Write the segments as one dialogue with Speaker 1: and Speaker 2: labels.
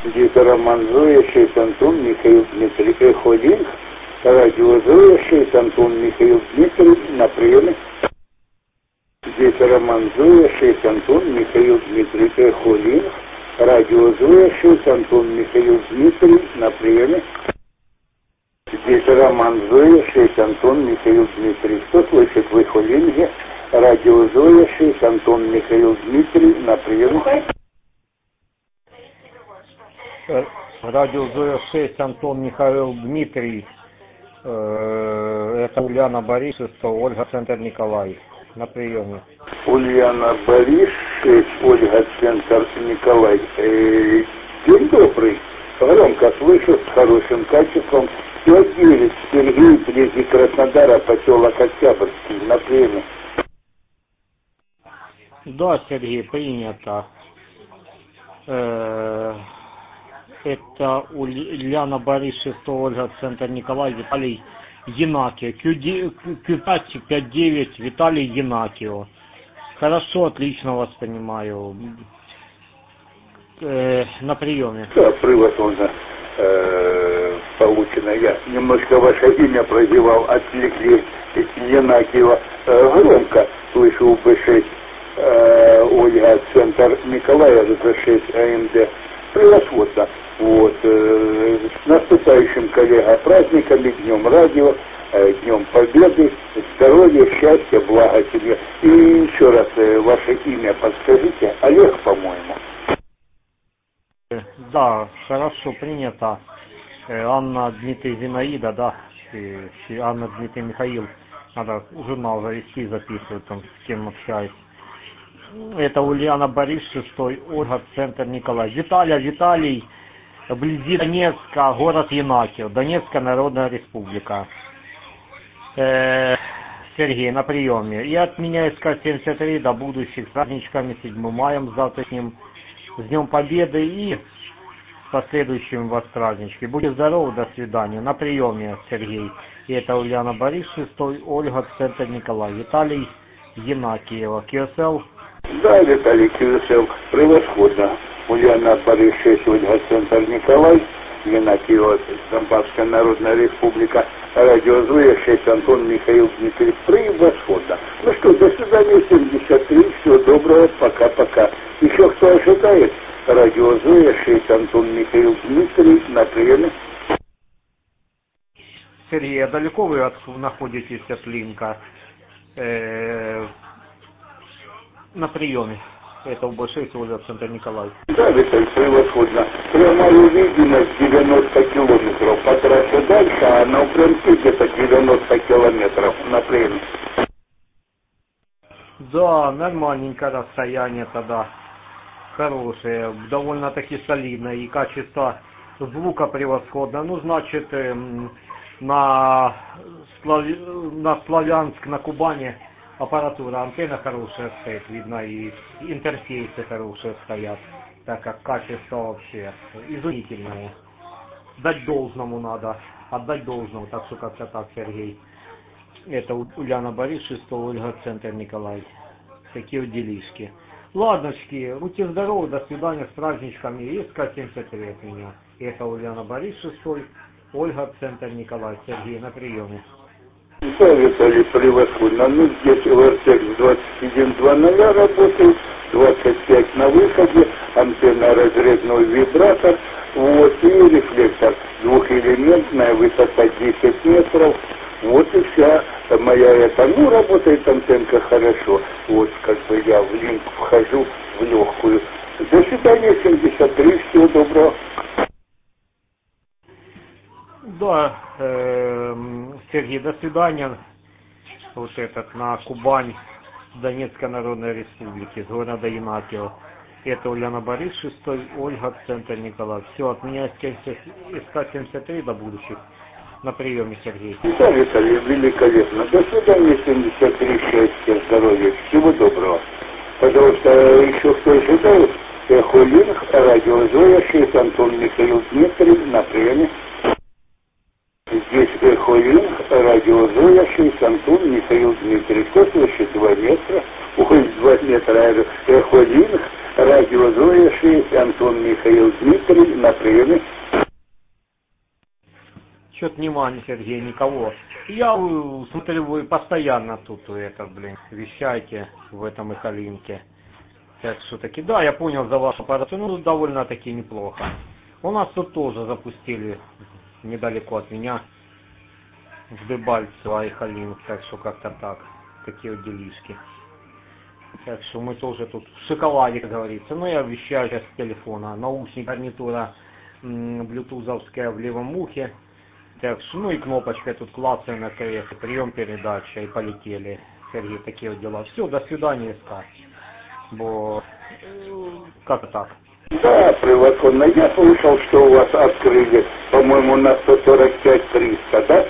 Speaker 1: Здесь Роман Зоя, Шейх Антон, Михаил Дмитрий, Эхо Линк, радио Зоя, Шейх Антон, Михаил Дмитрий, на приеме. Здесь Роман Зоя, Шейх Антон, Михаил Дмитрий, Эхо Линк, радио Зоя, Шейх Антон, Михаил Дмитрий, на приеме. Здесь Роман Зоя, Шейх Антон, Михаил Дмитрий. Кто слышит в Эхо Линке? Радио Зоя, Шейх Антон, Михаил Дмитрий, на приеме.
Speaker 2: Радио Зоя 6, Антон Михаил Дмитрий, это Ульяна Борисовна, Ольга, Центр Николай, на приеме.
Speaker 1: Ульяна Борис, 6, Ольга, Центр Николай. День добрый, громко слышу, с хорошим качеством. 5-9, Сергей, близ Краснодара, поселок Октябрьский, на приеме.
Speaker 2: Да, Сергей, принято. Это Ульяна Борис, 6, Ольга, Центр Николай, Виталий Янакио. Q5 5-9, Виталий Янакио. Хорошо, отлично вас понимаю. На приеме.
Speaker 1: Да, превосходно получено. Я немножко ваше имя прозевал, отвлекли Янакиева. Громко слышу Б6 Ольга, Центр Николая, З6 АМД. Превосходно. Вот. С наступающим, коллега, праздниками, Днем радио, Днем Победы, здоровья, счастья, блага тебе. И еще раз ваше имя подскажите. Олег, по-моему.
Speaker 2: Да, хорошо, принято. Анна, Дмитрий, Зинаида, да. Анна, Дмитрий, Михаил. Надо журнал завести, записывать, там, с кем общаюсь. Это Ульяна Борис, 6, Ольга, Центр Николай. Виталий, вблизи Донецка, город Янакио, Донецкая Народная Республика. Сергей, на приеме. И от меня СК-73 до будущих, с праздничками, 7 мая, с завтрашним, с Днем Победы и последующим вас празднички. Будьте здоровы, до свидания. На приеме, Сергей. И это Ульяна Борис, 6, Ольга, Центр Николай. Виталий Янакиева, QSL.
Speaker 1: Да, Виталий QSL, превосходно. Ульяна Борис, 6, Ольга, Центр Николай. Янакиева, Донбасская Народная Республика. Радио Зоя, 6, Антон Михаил Дмитрий. Превосходно. Ну что, до свидания, 73. Всего доброго, пока-пока. Еще кто ожидает? Радио Зоя, 6, Антон Михаил Дмитрий, на приеме.
Speaker 2: Сергей, а далеко вы находитесь от Линка? На приеме. Это УБ-6, Ольга, Центр Николай.
Speaker 1: Да, Виталий, превосходно. Прямая видимость 90 километров. По трассе дальше, а на упрямке где-то 90 километров на приеме.
Speaker 2: Да, нормальненькое расстояние тогда. Хорошее, довольно-таки солидное. И качество звука превосходное. Ну, значит, на Славянск, на Кубани аппаратура, антенна хорошая стоит, видно, и интерфейсы хорошие стоят, так как качество вообще изумительное. Дать должному надо, отдать должному, так что как-то так, Сергей. Это Ульяна Борис, 6, Ольга, Центр Николай. Такие вот делишки. Ладночки, будьте здоровы, до свидания, с праздничками. И СК-73 от меня. Это Ульяна Борис, 6, Ольга, Центр Николай. Сергей, на приеме.
Speaker 1: Да, Виталий, превосходно. Ну, здесь ВРТекс 21.00 работает, 25 на выходе, антенна разрезной вибратор, вот, и рефлектор двухэлементная, высота 10 метров. Вот и вся моя эта, ну, работает антенка хорошо. Вот, как бы я в линк вхожу в легкую. До свидания, 73, всего доброго.
Speaker 2: Да, Сергей, до свидания. Вот этот, на Кубань, Донецкой Народной Республики, с города Янакио. Это Ульяна Борис, 6, Ольга, Центр Николай. Все, от меня СК-73 до будущих. На приеме, Сергей.
Speaker 1: Да, Виталий, великолепно. До свидания, 73, счастья, здоровья. Всего доброго. Пожалуйста, еще кто ожидает? Эхо Линк, радио Зоя, 6, Антон Михаил Дмитрий, на приеме. Здесь Эхо Линк, радио Зоя, 6, Антон Михаил Дмитрий. Кто слышит 2 метра? Ой, 2 метра. Эхо Линк, Радио Зоя 6, Антон Михаил Дмитрий, на приеме.
Speaker 2: Чё-то внимания, Сергей, никого. Я смотрю, вы постоянно тут вещаете в этом Ихалинке. Так что таки, да, я понял за вашу аппаратуру, ну довольно-таки неплохо. У нас тут тоже запустили недалеко от меня в Дебальцево Ихалинк, так что как-то так, такие вот делишки. Так что мы тоже тут в шоколаде, как говорится. Но я вещаю сейчас с телефона. Наушник, гарнитура блютузовская в левом ухе. Так что, ну и кнопочкой тут клацаю на кресле, прием передача и полетели. Сергей, такие вот дела. Все, до свидания, СК. Бо как так?
Speaker 1: Да, превосходно. Я слышал, что у вас открыли, по-моему, на 145-300, да?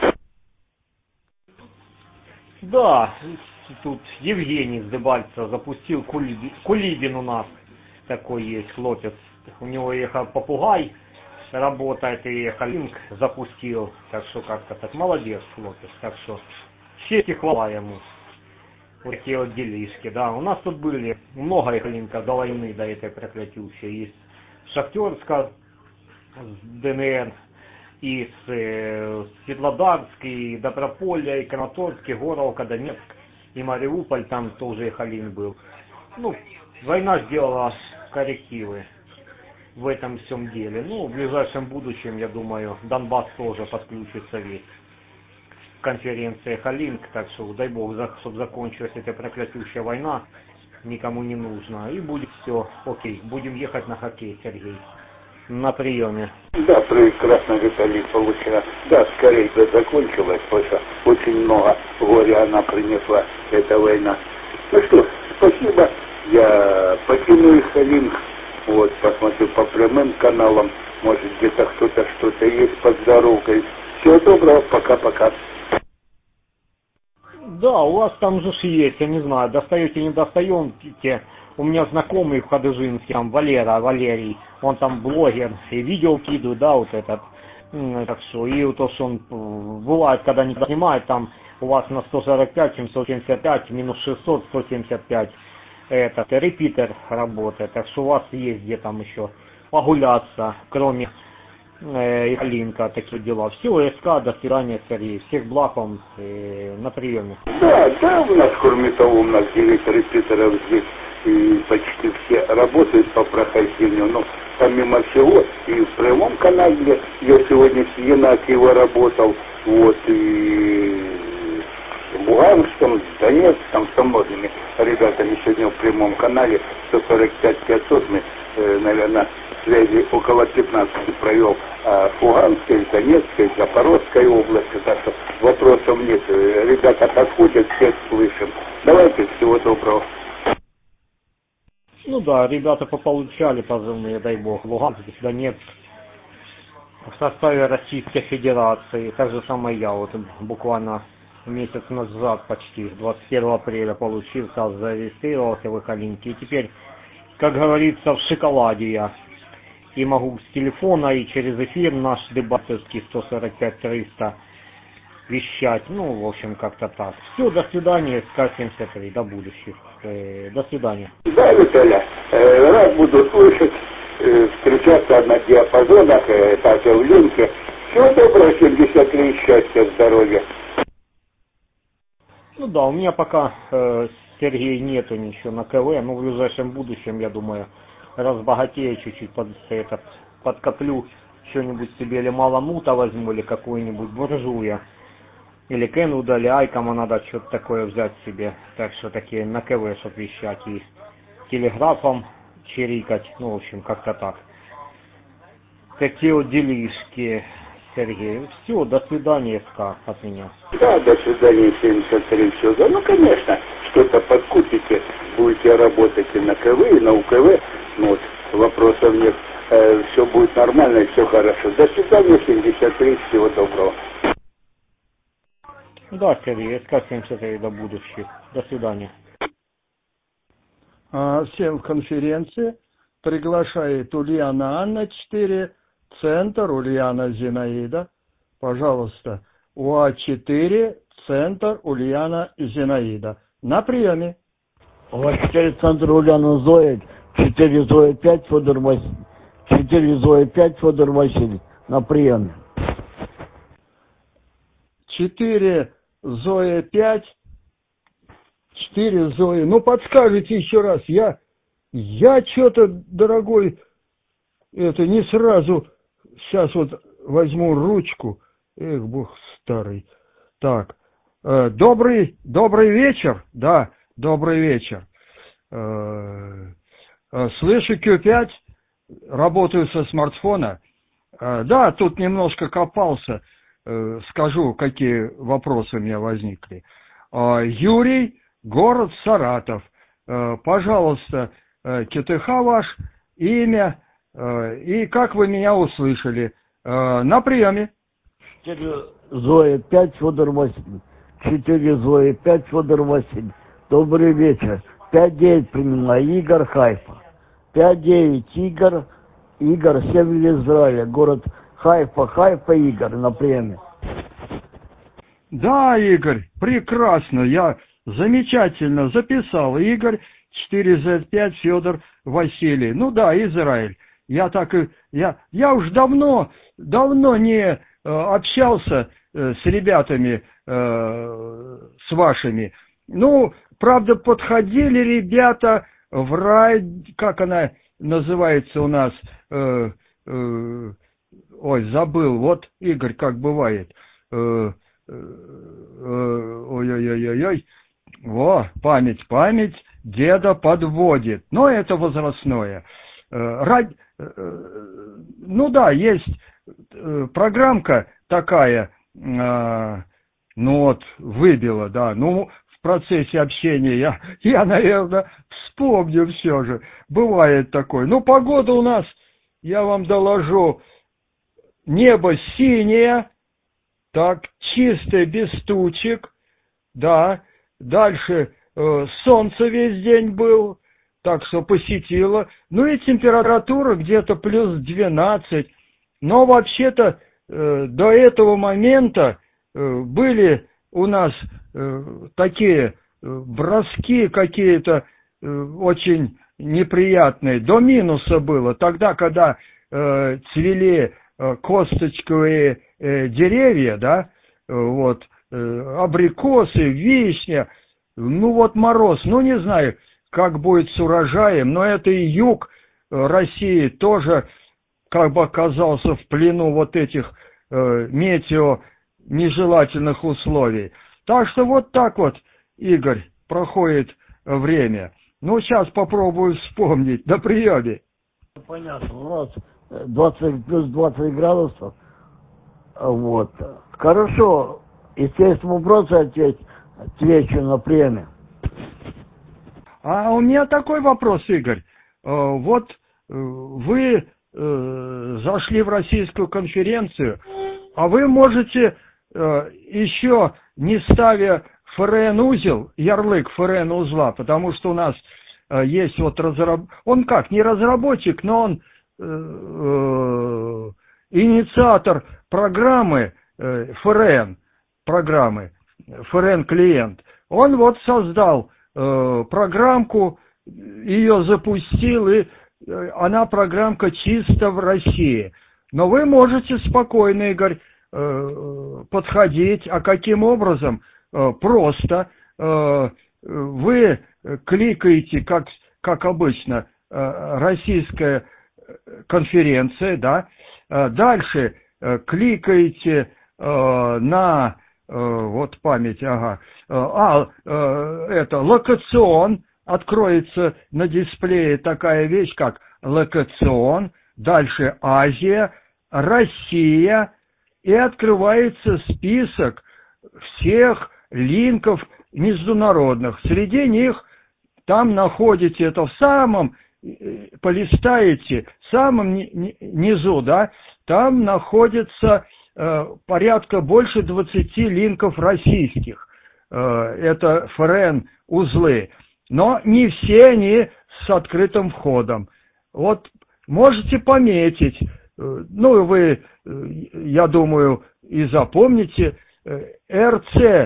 Speaker 2: Да, тут Евгений с Дебальцева запустил Кулибин у нас. Такой есть хлопец. У него ехал попугай, работает, и Ихалинк запустил. Так что как-то так. Молодец, хлопец. Так что честь и хвала ему. Вот такие вот делишки, да. У нас тут были много Ихалинка до войны, до этой проклятющей. Из Шахтерска, с ДНР, из Светлодарска, и Доброполья, и Краматорск, и Горовка, Донецк, и Мариуполь, там тоже Ихалин был. Ну, война сделала коррективы в этом всем деле. Ну, в ближайшем будущем, я думаю, Донбасс тоже подключится весь к конференции Халинг, так что дай бог, чтобы закончилась эта проклятущая война, никому не нужно, и будет все окей. Будем ехать на хоккей, Сергей. На приеме.
Speaker 1: Да, прекрасно, Виталий, получила. Да, скорее бы закончилась, потому что очень много горя она принесла, эта война. Ну что, спасибо. Я покину Ихалинг, вот, посмотрю по прямым каналам, может где-то кто-то что-то есть под дорогой. Всего доброго, пока-пока.
Speaker 2: Да, у вас там же есть, я не знаю, достаете, не достаете. У меня знакомый в Хадыжинске, там Валерий, он там блогер, и видео кидывает, да, вот этот. Так что, и вот то, что он бывает, когда не снимает, там у вас на 145, 775, минус 600, 175, этот репитер работает. Так что у вас есть где там еще погуляться, кроме Ихалинка, такие дела. Все, СК, до свидания, Сергей. Всех благ вам, на приеме.
Speaker 1: Да, у нас кроме того, у нас 9 репитеров здесь, и почти все работают по прохождению, но помимо всего, и в прямом канале, я сегодня с Янакиева работал, вот, и в Луганском, в Донецком, со многими ребятами сегодня в прямом канале 145-500 мы, наверное, связи около 15 провел в Луганской, Донецкой, Запорожской области, так что вопросов нет. Ребята подходят, всех слышим. Давайте, всего доброго.
Speaker 2: Ну да, ребята пополучали позывные, дай бог, Луганск, Донецк, в составе Российской Федерации. Так же самое я, вот буквально месяц назад, почти 21 апреля получил, сразу зарегистрировался в Ихалинке. И теперь, как говорится, в шоколаде я. И могу с телефона и через эфир наш дебатовский 145-300 вещать. Ну, в общем, как-то так. Все, до свидания, СК-73, до будущих. До свидания.
Speaker 1: Да, Виталя, рад буду слышать, встречаться на диапазонах, также в линке. Всего доброго, 73, счастья, здоровья.
Speaker 2: Ну да, у меня пока, Сергей, нету ничего на КВ, но в ближайшем будущем, я думаю, разбогатею чуть-чуть, подкоплю что-нибудь себе, или маламута возьму, или какую-нибудь буржуя, или Кенуда, или Айкома надо что-то такое взять себе, так что такие на КВ, чтоб вещать, и телеграфом чирикать, ну, в общем, как-то так. Такие вот делишки, Сергей. Все, до свидания, СК, от меня.
Speaker 1: Да, до свидания, 73, все. Да, ну, конечно, что-то подкупите, будете работать и на КВ, и на УКВ, ну, вот, вопросов нет, все будет нормально и все хорошо. До свидания, 73, всего доброго.
Speaker 2: Да, Сергей, СК-73, до будущих. До свидания.
Speaker 3: Всем в конференции приглашает Ульяна Анна 4, центр Ульяна Зинаида. Пожалуйста, УА4, центр Ульяна Зинаида. На приеме.
Speaker 4: УА4, центр Ульяна Зоя. 4 Зоя 5 Федор Васильевич. 4 Зоя 5 Федор Васильевич. На приеме.
Speaker 3: 4 Зоя 5. 4 Зои. Ну, подскажите еще раз. Я что-то, дорогой, это не сразу. Сейчас вот возьму ручку. Эх, бог старый. Так. Добрый вечер. Да, добрый вечер. Слышу Q5. Работаю со смартфона. Да, тут немножко копался. Скажу, какие вопросы у меня возникли. Юрий, город Саратов. Пожалуйста, КТХ ваш, имя и как вы меня услышали. На приеме.
Speaker 4: 4 Зоя 5 Федор Васильевич. 4 Зоя 5 Федор Васильевич. Добрый вечер. 5-9 приняла Игорь Хайфа. 5-9 Игорь, север Израиля, город Хайфа, Игорь, на приеме.
Speaker 3: Да, Игорь, прекрасно, я замечательно записал. Игорь, 4Z5, Федор Василий. Ну да, Израиль. Я уж давно не общался с ребятами, с вашими. Ну, правда, подходили ребята в рай, как она называется у нас, ой, забыл, вот, Игорь, как бывает, ой-ой-ой-ой, во, память деда подводит, но это возрастное. Ну да, есть программка такая, ну вот, выбила, да, ну, в процессе общения я, наверное, вспомню все же, бывает такое. Ну, погода у нас, я вам доложу, небо синее, так, чистое, без тучек, да, дальше солнце весь день был, так что посетило, ну и температура где-то плюс 12, но вообще-то до этого момента были у нас такие броски какие-то очень неприятные, до минуса было, тогда, когда цвели косточковые деревья, да, вот, абрикосы, вишня, ну вот мороз, ну не знаю, как будет с урожаем, но это и юг России тоже как бы оказался в плену вот этих метео нежелательных условий. Так что вот так вот, Игорь, проходит время. Ну, сейчас попробую вспомнить. На приеме.
Speaker 4: Понятно, у нас 20 плюс 20 градусов. Вот. Хорошо. Естественно, вопросы отвечу на приеме.
Speaker 3: А у меня такой вопрос, Игорь. Вот вы зашли в российскую конференцию, а вы можете еще, не ставя ФРН-узел, ярлык ФРН-узла, потому что у нас есть вот он как, не разработчик, но он инициатор программы ФРН, ФРН-клиент. Он вот создал программку, ее запустил, и она программка чисто в России. Но вы можете спокойно, Игорь, подходить. А каким образом? Просто вы кликаете, как обычно, российская конференция, да, дальше кликаете на вот память, ага, это локацион, откроется на дисплее такая вещь, как локацион, дальше Азия, Россия, и открывается список всех линков международных. Среди них там находите это в самом, полистаете, в самом низу, да, там находится порядка больше 20 линков российских. Это ФРН-узлы. Но не все они с открытым входом. Вот можете пометить, ну вы, я думаю, и запомните,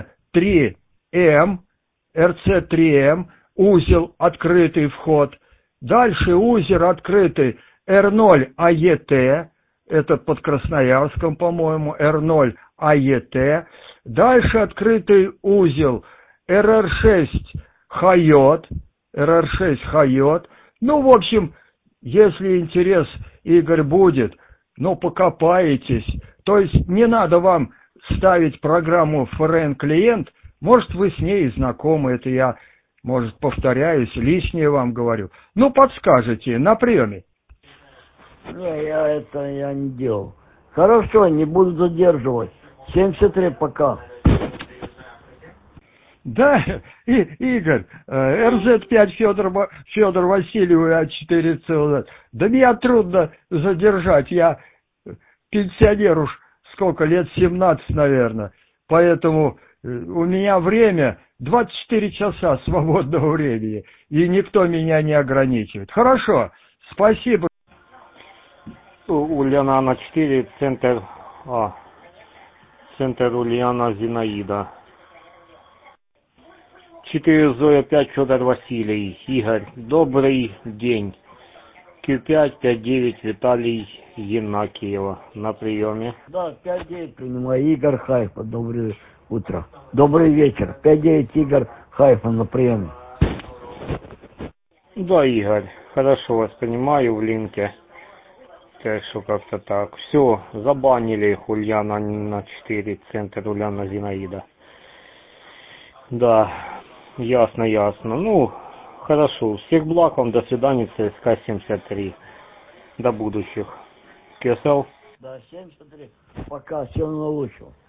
Speaker 3: RC3M, узел, открытый вход, Дальше узел открытый R0 AET, это под Красноярском, по-моему, R0 AET. Дальше открытый узел RR6 Хайот, RR6 Хайот. Ну, в общем, если интерес, Игорь, будет, ну, покопаетесь. То есть не надо вам ставить программу FRN-клиент, может, вы с ней знакомы, это я, может, повторяюсь, лишнее вам говорю. Ну, подскажете на приеме.
Speaker 4: Не, я не делал. Хорошо, не буду задерживать. 73 пока.
Speaker 3: Да, Игорь, РЗ-5 Федор Васильев, А4 да меня трудно задержать, я пенсионер уж сколько, лет 17, наверное, поэтому у меня время 24 часа свободного времени, и никто меня не ограничивает. Хорошо, спасибо.
Speaker 2: Ульяна 4, центр Ульяна Зинаида. 4 Зоя 5 Федор Василий. Игорь, добрый день. Q5 59 Виталий Янакиева на приеме.
Speaker 4: Да, 5-9 принимаю. Игорь Хайфа, доброе утро. Добрый вечер. 5-9 Игорь Хайфа на приеме.
Speaker 2: Да, Игорь, хорошо вас понимаю в линке. Так что как-то так. Все, забанили Ульяна на 4, центр Ульяна Зинаида. Да, ясно. Ну, хорошо. Всех благ вам, до свидания, ЦСКА 73. До будущих. КСЛ.
Speaker 4: Да, 73. Пока, всего наилучшего.